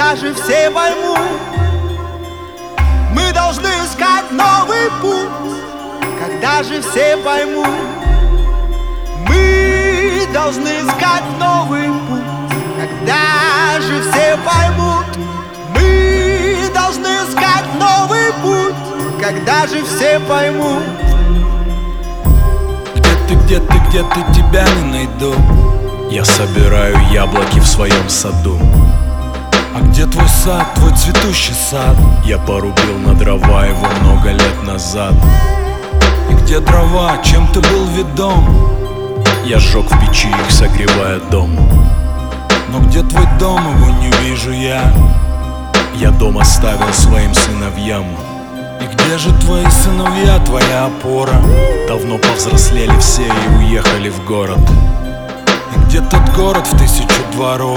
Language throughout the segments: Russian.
когда же все поймут? Мы должны искать новый путь, когда же все поймут? Мы должны искать новый путь, когда же все поймут? Мы должны искать новый путь, когда же все поймут? Где ты, тебя не найду. Я собираю яблоки в своем саду. А где твой сад, твой цветущий сад? Я порубил на дрова его много лет назад. И где дрова, чем ты был ведом? Я сжег в печи их, согревая дом. Но где твой дом, его не вижу я. Я дом оставил своим сыновьям. И где же твои сыновья, твоя опора? Давно повзрослели все и уехали в город. И где тот город в 1000 дворов?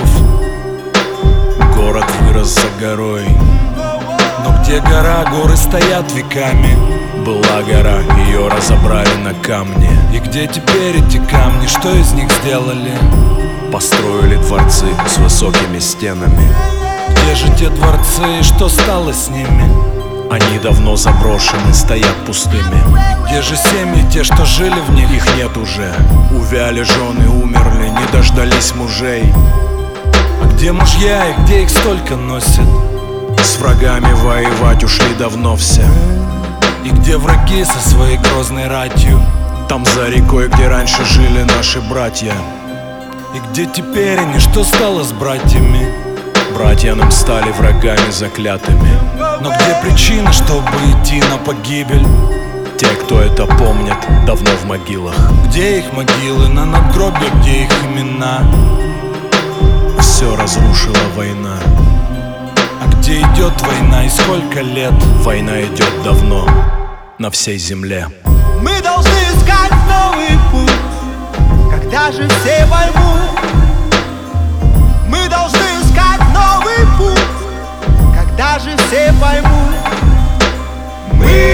Город вырос за горой. Но где гора? Горы стоят веками. Была гора, ее разобрали на камни. И где теперь эти камни? Что из них сделали? Построили дворцы с высокими стенами. Где же те дворцы и что стало с ними? Они давно заброшены, стоят пустыми. И где же семьи, те, что жили в них? Их нет уже. Увяли жены, умерли, не дождались мужей. А где мужья и где их столько носят? С врагами воевать ушли давно все. И где враги со своей грозной ратью? Там за рекой, где раньше жили наши братья. И где теперь они, что стало с братьями? Братья нам стали врагами заклятыми. Но где причина, чтобы идти на погибель? Те, кто это помнят, давно в могилах. Где их могилы, на надгробье, где их имена? Все разрушила война. А где идет война и сколько лет? Война идет давно на всей земле. Мы должны искать новый путь, когда же все поймут? Мы должны новый путь, когда же все поймут? Мы